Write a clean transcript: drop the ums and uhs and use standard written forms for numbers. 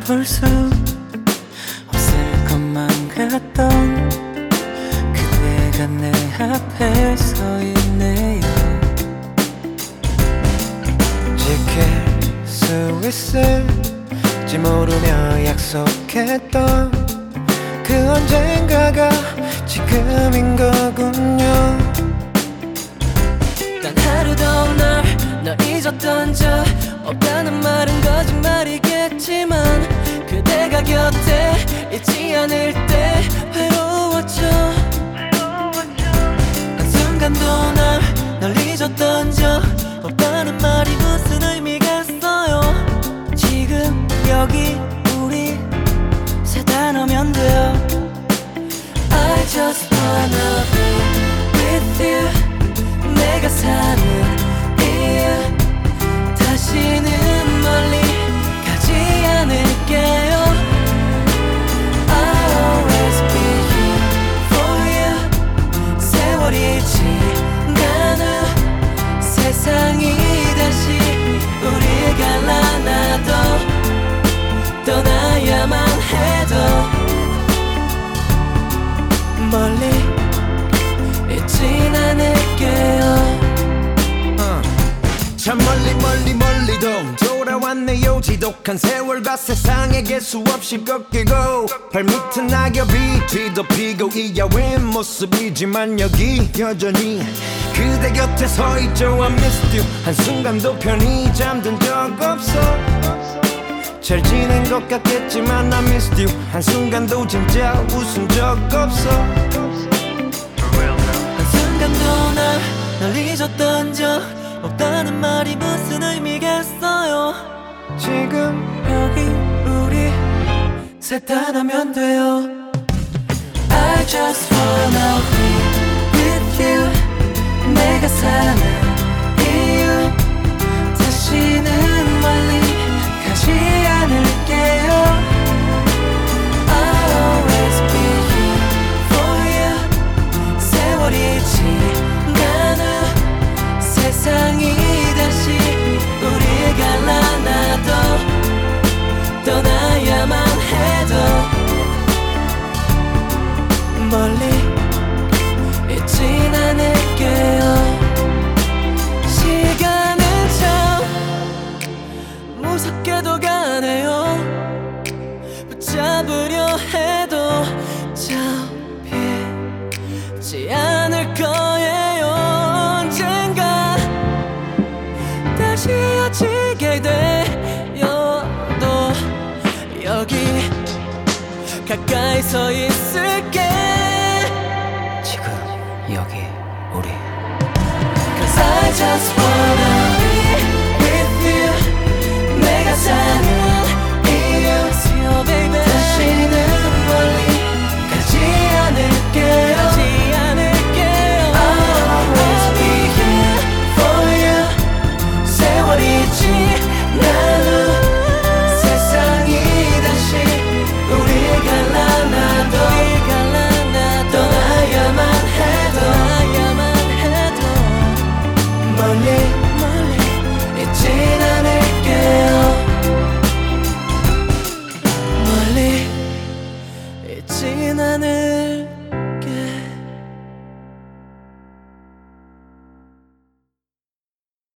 볼 수 없을 것만 같던 그대가 내 앞에 서 있네요. 지킬 수 있을지 모르며 약속했던 그 언젠가가 지금인 거군요. 단 하루도 널 잊었던 적 없다는 말은 거짓말이겠지만 그대가 곁에 있지 않을 때 외로웠죠. 한순간도 널 잊었던 적 없다는 말이 무슨 의미겠어요. 지금 여기 우리 세 단어면 돼요. I just wanna be with you. 내가 사는 이유 다시는 멀리 가지 않을게요. I'll always be here for you. 세월이 지난 후 세상이 다시 우리 갈라놔도 떠나야만 해도 멀리 있진 않을게요. 참 멀리도 돌아왔네요. 지독한 세월과 세상에게 수없이 꺾이고 발밑은 낙엽이 뒤덮이고 이 야윈 모습이지만 여기 여전히 그대 곁에 서 있죠. I missed you. 한순간도 편히 잠든 적 없어. 잘 지낸 것 같겠지만 I missed you. 한순간도 진짜 웃은 적 없어. 한순간도 널 잊었던 적 없다는 말이 무슨 의미겠어요. 지금 여기 우리 셋 단어면 돼요. I just wanna be with you. 내가 사는 이유 다시는 멀리 가지 않을게요. I'll always be here for you. 세월이 지난 후 세상이 다시 우리 갈라놔도 떠나야만 해도 멀리 있진 않을게요. 시간은 참 무섭게도 가네요. 붙잡으려 해도 잡히지 않을 거예요. 언젠가 다시 헤어지게 되어도 여기 가까이 서 있을게. 지금 여기 우리 Cause I just